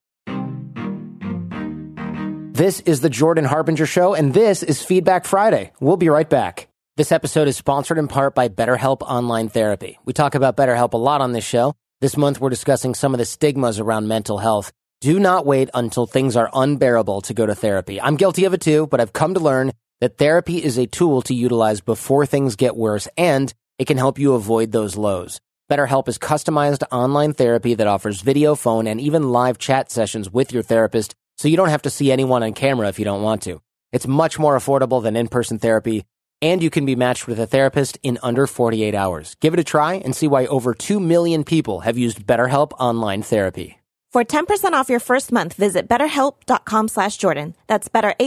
This is the Jordan Harbinger Show, and this is Feedback Friday. We'll be right back. This episode is sponsored in part by BetterHelp Online Therapy. We talk about BetterHelp a lot on this show. This month, we're discussing some of the stigmas around mental health. Do not wait until things are unbearable to go to therapy. I'm guilty of it too, but I've come to learn that therapy is a tool to utilize before things get worse, and it can help you avoid those lows. BetterHelp is customized online therapy that offers video, phone, and even live chat sessions with your therapist, so you don't have to see anyone on camera if you don't want to. It's much more affordable than in-person therapy, and you can be matched with a therapist in under 48 hours. Give it a try and see why over 2 million people have used BetterHelp Online Therapy. For 10% off your first month, visit BetterHelp.com/Jordan. That's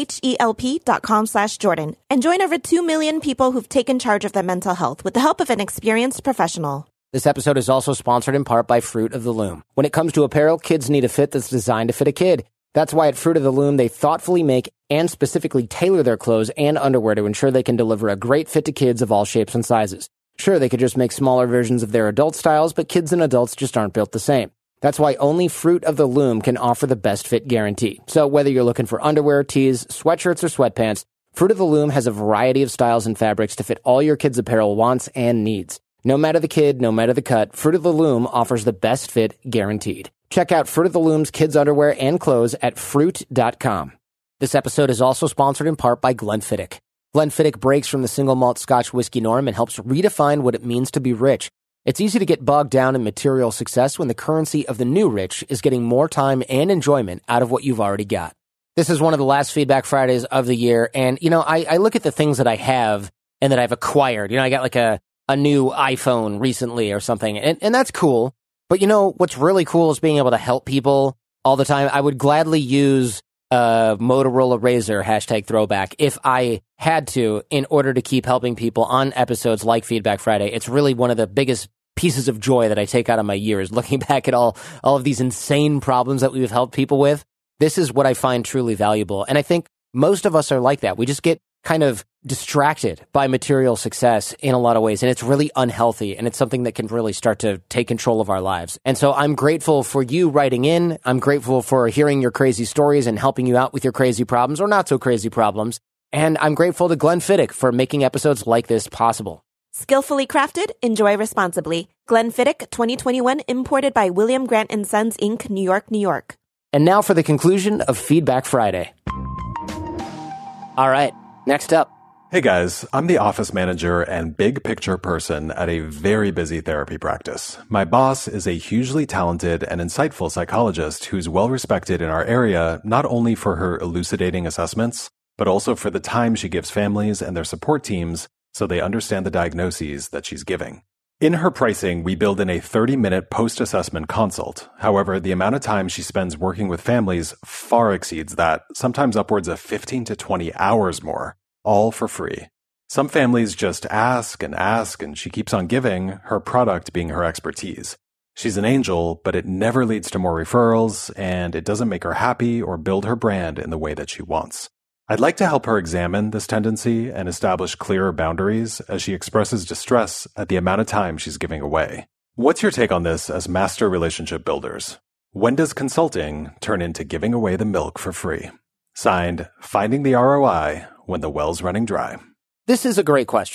BetterHelp.com/Jordan. And join over 2 million people who've taken charge of their mental health with the help of an experienced professional. This episode is also sponsored in part by Fruit of the Loom. When it comes to apparel, kids need a fit that's designed to fit a kid. That's why at Fruit of the Loom, they thoughtfully make and specifically tailor their clothes and underwear to ensure they can deliver a great fit to kids of all shapes and sizes. Sure, they could just make smaller versions of their adult styles, but kids and adults just aren't built the same. That's why only Fruit of the Loom can offer the best fit guarantee. So whether you're looking for underwear, tees, sweatshirts, or sweatpants, Fruit of the Loom has a variety of styles and fabrics to fit all your kids' apparel wants and needs. No matter the kid, no matter the cut, Fruit of the Loom offers the best fit guaranteed. Check out Fruit of the Loom's kids' underwear and clothes at Fruit.com. This episode is also sponsored in part by Glenfiddich. Glenfiddich breaks from the single malt Scotch whiskey norm and helps redefine what it means to be rich. It's easy to get bogged down in material success when the currency of the new rich is getting more time and enjoyment out of what you've already got. This is one of the last Feedback Fridays of the year, and, I look at the things that I have and that I've acquired. I got like a new iPhone recently or something, and that's cool. But what's really cool is being able to help people all the time. I would gladly use a Motorola Razr #throwback if I had to in order to keep helping people on episodes like Feedback Friday. It's really one of the biggest pieces of joy that I take out of my years, looking back at all of these insane problems that we've helped people with. This is what I find truly valuable. And I think most of us are like that. We just get kind of distracted by material success in a lot of ways, and it's really unhealthy, and it's something that can really start to take control of our lives. And so I'm grateful for you writing in. I'm grateful for hearing your crazy stories and helping you out with your crazy problems or not so crazy problems. And I'm grateful to Glenfiddich for making episodes like this possible. Skillfully crafted, enjoy responsibly. Glenfiddich 2021, imported by William Grant & Sons, Inc., New York, New York. And now for the conclusion of Feedback Friday. All right. Next up. Hey guys, I'm the office manager and big picture person at a very busy therapy practice. My boss is a hugely talented and insightful psychologist who's well respected in our area, not only for her elucidating assessments, but also for the time she gives families and their support teams so they understand the diagnoses that she's giving. In her pricing, we build in a 30-minute post-assessment consult. However, the amount of time she spends working with families far exceeds that, sometimes upwards of 15 to 20 hours more, all for free. Some families just ask, and she keeps on giving, her product being her expertise. She's an angel, but it never leads to more referrals, and it doesn't make her happy or build her brand in the way that she wants. I'd like to help her examine this tendency and establish clearer boundaries as she expresses distress at the amount of time she's giving away. What's your take on this as master relationship builders? When does consulting turn into giving away the milk for free? Signed, Finding the ROI When the Well's Running Dry. This is a great question.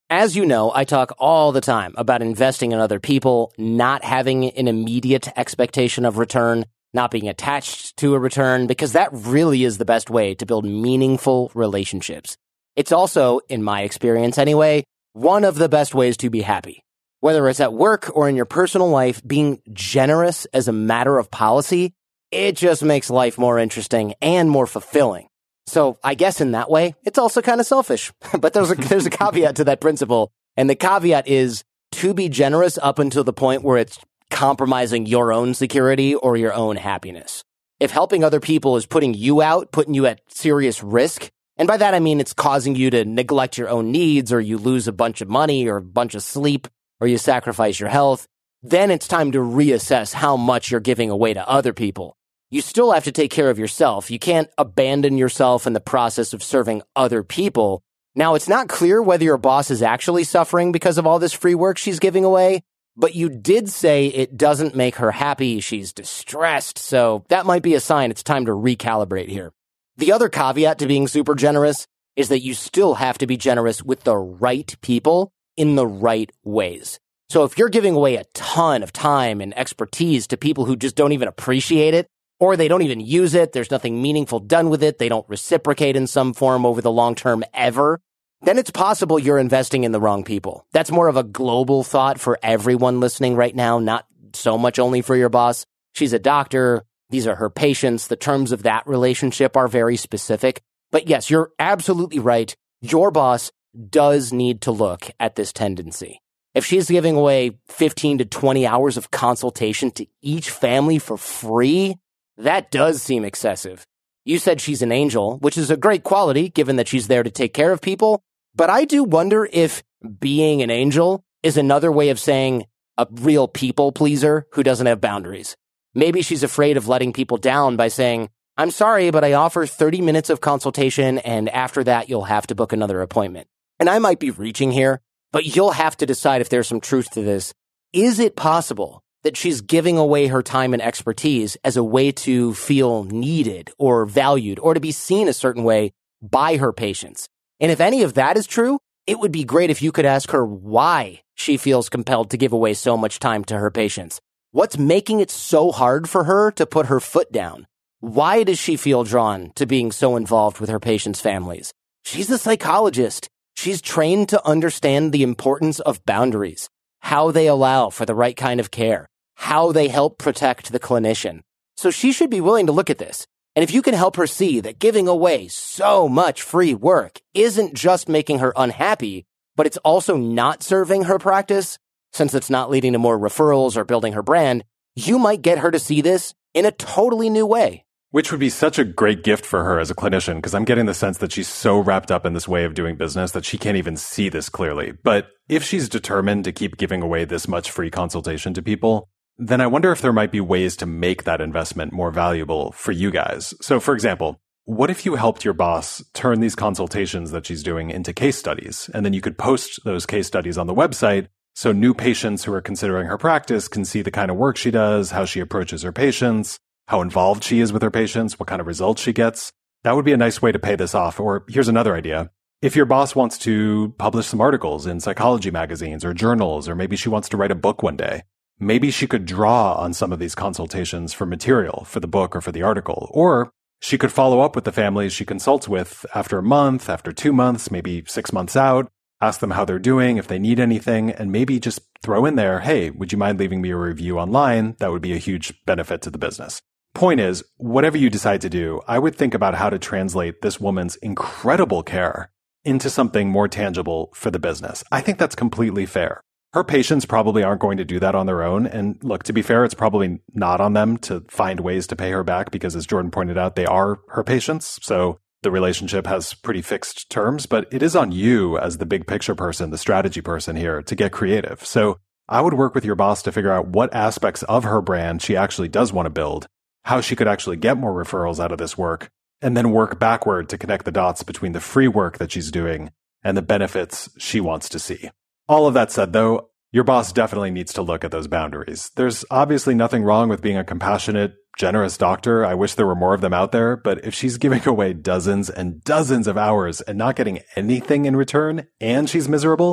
As you know, I talk all the time about investing in other people, not having an immediate expectation of return, not being attached to a return, because that really is the best way to build meaningful relationships. It's also, in my experience anyway, one of the best ways to be happy. Whether it's at work or in your personal life, being generous as a matter of policy, it just makes life more interesting and more fulfilling. So I guess in that way, it's also kind of selfish. But there's a caveat to that principle. And the caveat is to be generous up until the point where it's compromising your own security or your own happiness. If helping other people is putting you out, putting you at serious risk, and by that I mean it's causing you to neglect your own needs, or you lose a bunch of money or a bunch of sleep, or you sacrifice your health, then it's time to reassess how much you're giving away to other people. You still have to take care of yourself. You can't abandon yourself in the process of serving other people. Now, it's not clear whether your boss is actually suffering because of all this free work she's giving away, but you did say it doesn't make her happy. She's distressed. So that might be a sign it's time to recalibrate here. The other caveat to being super generous is that you still have to be generous with the right people in the right ways. So if you're giving away a ton of time and expertise to people who just don't even appreciate it, or they don't even use it, there's nothing meaningful done with it, they don't reciprocate in some form over the long term ever, then it's possible you're investing in the wrong people. That's more of a global thought for everyone listening right now, not so much only for your boss. She's a doctor. These are her patients. The terms of that relationship are very specific. But yes, you're absolutely right. Your boss does need to look at this tendency. If she's giving away 15 to 20 hours of consultation to each family for free, that does seem excessive. You said she's an angel, which is a great quality given that she's there to take care of people. But I do wonder if being an angel is another way of saying a real people pleaser who doesn't have boundaries. Maybe she's afraid of letting people down by saying, I'm sorry, but I offer 30 minutes of consultation, and after that, you'll have to book another appointment. And I might be reaching here, but you'll have to decide if there's some truth to this. Is it possible that she's giving away her time and expertise as a way to feel needed or valued or to be seen a certain way by her patients? And if any of that is true, it would be great if you could ask her why she feels compelled to give away so much time to her patients. What's making it so hard for her to put her foot down? Why does she feel drawn to being so involved with her patients' families? She's a psychologist. She's trained to understand the importance of boundaries, how they allow for the right kind of care, how they help protect the clinician. So she should be willing to look at this. And if you can help her see that giving away so much free work isn't just making her unhappy, but it's also not serving her practice, since it's not leading to more referrals or building her brand, you might get her to see this in a totally new way. Which would be such a great gift for her as a clinician, because I'm getting the sense that she's so wrapped up in this way of doing business that she can't even see this clearly. But if she's determined to keep giving away this much free consultation to people, then I wonder if there might be ways to make that investment more valuable for you guys. So for example, what if you helped your boss turn these consultations that she's doing into case studies, and then you could post those case studies on the website so new patients who are considering her practice can see the kind of work she does, how she approaches her patients, how involved she is with her patients, what kind of results she gets. That would be a nice way to pay this off. Or here's another idea. If your boss wants to publish some articles in psychology magazines or journals, or maybe she wants to write a book one day, maybe she could draw on some of these consultations for material for the book or for the article. Or she could follow up with the families she consults with after a month, after 2 months, maybe 6 months out, ask them how they're doing, if they need anything, and maybe just throw in there, hey, would you mind leaving me a review online? That would be a huge benefit to the business. Point is, whatever you decide to do, I would think about how to translate this woman's incredible care into something more tangible for the business. I think that's completely fair. Her patients probably aren't going to do that on their own. And look, to be fair, it's probably not on them to find ways to pay her back because, as Jordan pointed out, they are her patients. So the relationship has pretty fixed terms, but it is on you as the big picture person, the strategy person here, to get creative. So I would work with your boss to figure out what aspects of her brand she actually does want to build, how she could actually get more referrals out of this work, and then work backward to connect the dots between the free work that she's doing and the benefits she wants to see. All of that said, though, your boss definitely needs to look at those boundaries. There's obviously nothing wrong with being a compassionate, generous doctor. I wish there were more of them out there, but if she's giving away dozens and dozens of hours and not getting anything in return, and she's miserable,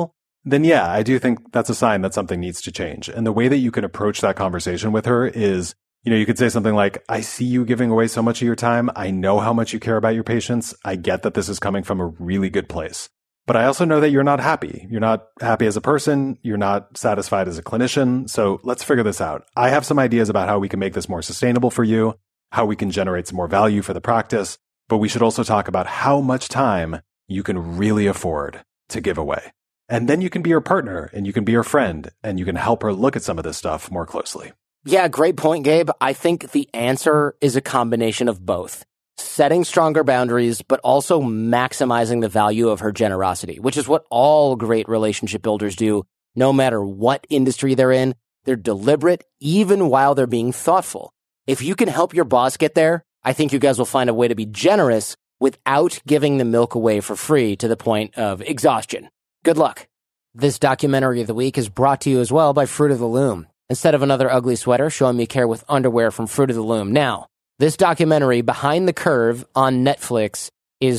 then yeah, I do think that's a sign that something needs to change. And the way that you can approach that conversation with her is, you could say something like, I see you giving away so much of your time. I know how much you care about your patients. I get that this is coming from a really good place. But I also know that you're not happy. You're not happy as a person. You're not satisfied as a clinician. So let's figure this out. I have some ideas about how we can make this more sustainable for you, how we can generate some more value for the practice. But we should also talk about how much time you can really afford to give away. And then you can be her partner and you can be her friend and you can help her look at some of this stuff more closely. Yeah, great point, Gabe. I think the answer is a combination of both. Setting stronger boundaries, but also maximizing the value of her generosity, which is what all great relationship builders do, no matter what industry they're in. They're deliberate, even while they're being thoughtful. If you can help your boss get there, I think you guys will find a way to be generous without giving the milk away for free to the point of exhaustion. Good luck. This documentary of the week is brought to you as well by Fruit of the Loom. Instead of another ugly sweater, show me care with underwear from Fruit of the Loom. Now, this documentary, Behind the Curve, on Netflix,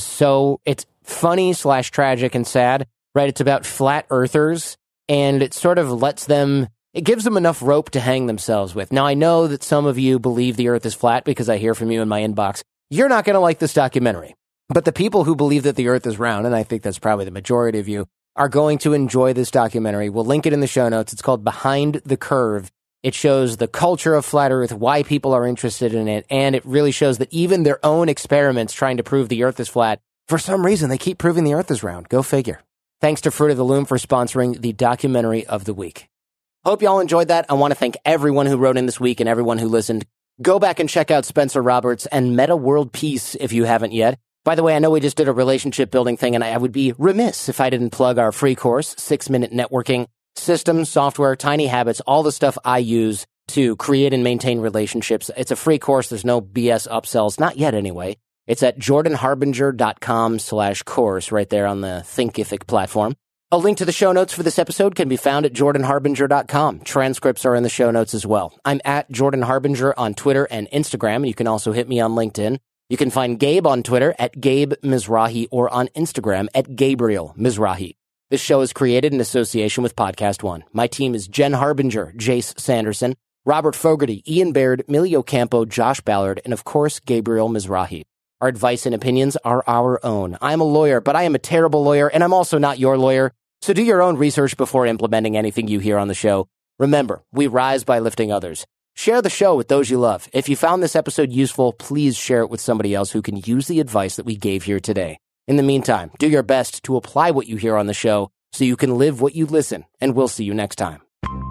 it's funny / tragic and sad, right? It's about flat earthers, and it sort of it gives them enough rope to hang themselves with. Now, I know that some of you believe the earth is flat because I hear from you in my inbox. You're not going to like this documentary. But the people who believe that the earth is round, and I think that's probably the majority of you, are going to enjoy this documentary. We'll link it in the show notes. It's called Behind the Curve. It shows the culture of flat earth, why people are interested in it, and it really shows that even their own experiments trying to prove the earth is flat, for some reason, they keep proving the earth is round. Go figure. Thanks to Fruit of the Loom for sponsoring the documentary of the week. Hope y'all enjoyed that. I want to thank everyone who wrote in this week and everyone who listened. Go back and check out Spencer Roberts and Meta World Peace if you haven't yet. By the way, I know we just did a relationship building thing, and I would be remiss if I didn't plug our free course, 6-Minute Networking, systems, software, tiny habits, all the stuff I use to create and maintain relationships. It's a free course. There's no BS upsells, not yet anyway. It's at jordanharbinger.com/course right there on the Thinkific platform. A link to the show notes for this episode can be found at jordanharbinger.com. Transcripts are in the show notes as well. I'm at Jordan Harbinger on Twitter and Instagram. You can also hit me on LinkedIn. You can find Gabe on Twitter at Gabe Mizrahi or on Instagram at Gabriel Mizrahi. This show is created in association with Podcast One. My team is Jen Harbinger, Jace Sanderson, Robert Fogarty, Ian Baird, Millie Ocampo, Josh Ballard, and of course, Gabriel Mizrahi. Our advice and opinions are our own. I'm a lawyer, but I am a terrible lawyer, and I'm also not your lawyer. So do your own research before implementing anything you hear on the show. Remember, we rise by lifting others. Share the show with those you love. If you found this episode useful, please share it with somebody else who can use the advice that we gave here today. In the meantime, do your best to apply what you hear on the show so you can live what you listen, and we'll see you next time.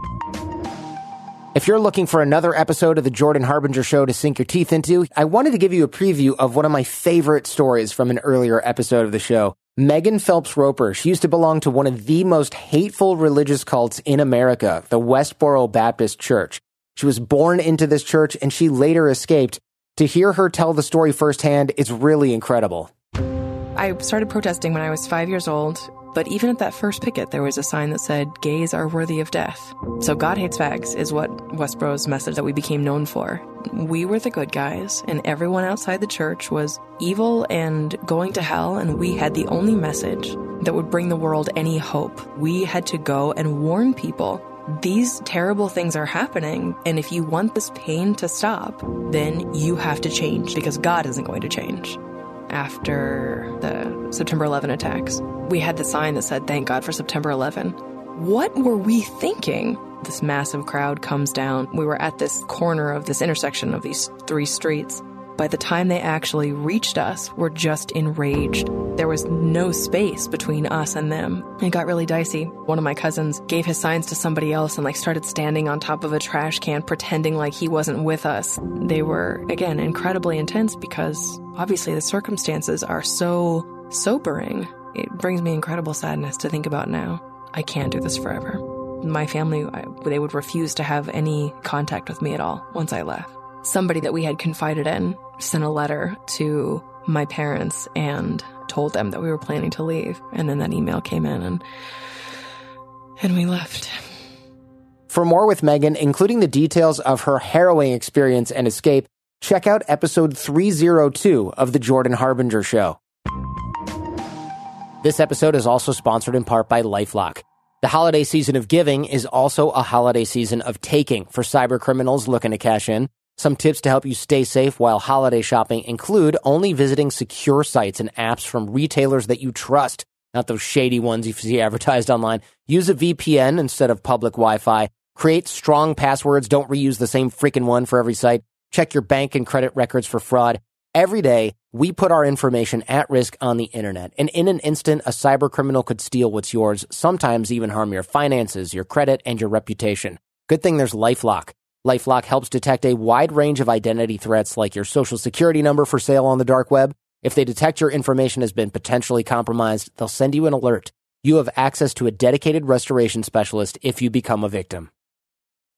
If you're looking for another episode of The Jordan Harbinger Show to sink your teeth into, I wanted to give you a preview of one of my favorite stories from an earlier episode of the show. Megan Phelps Roper, she used to belong to one of the most hateful religious cults in America, the Westboro Baptist Church. She was born into this church, and she later escaped. To hear her tell the story firsthand, it's really incredible. I started protesting when I was 5 years old, but even at that first picket, there was a sign that said, gays are worthy of death. So God hates fags is what Westboro's message that we became known for. We were the good guys, and everyone outside the church was evil and going to hell, and we had the only message that would bring the world any hope. We had to go and warn people. These terrible things are happening, and if you want this pain to stop, then you have to change, because God isn't going to change. After the September 11 attacks, we had the sign that said, thank God for September 11. What were we thinking? This massive crowd comes down. We were at this corner of this intersection of these 3 streets. By the time they actually reached us, we're just enraged. There was no space between us and them. It got really dicey. One of my cousins gave his signs to somebody else and started standing on top of a trash can, pretending like he wasn't with us. They were, again, incredibly intense because obviously the circumstances are so sobering. It brings me incredible sadness to think about now. I can't do this forever. My family, they would refuse to have any contact with me at all once I left. Somebody that we had confided in sent a letter to my parents and told them that we were planning to leave. And then that email came in and we left. For more with Megan, including the details of her harrowing experience and escape, check out episode 302 of The Jordan Harbinger Show. This episode is also sponsored in part by LifeLock. The holiday season of giving is also a holiday season of taking for cyber criminals looking to cash in. Some tips to help you stay safe while holiday shopping include only visiting secure sites and apps from retailers that you trust, not those shady ones you see advertised online. Use a VPN instead of public Wi-Fi. Create strong passwords. Don't reuse the same freaking one for every site. Check your bank and credit records for fraud. Every day, we put our information at risk on the internet, and in an instant, a cyber criminal could steal what's yours, sometimes even harm your finances, your credit, and your reputation. Good thing there's LifeLock. LifeLock helps detect a wide range of identity threats like your social security number for sale on the dark web. If they detect your information has been potentially compromised, they'll send you an alert. You have access to a dedicated restoration specialist if you become a victim.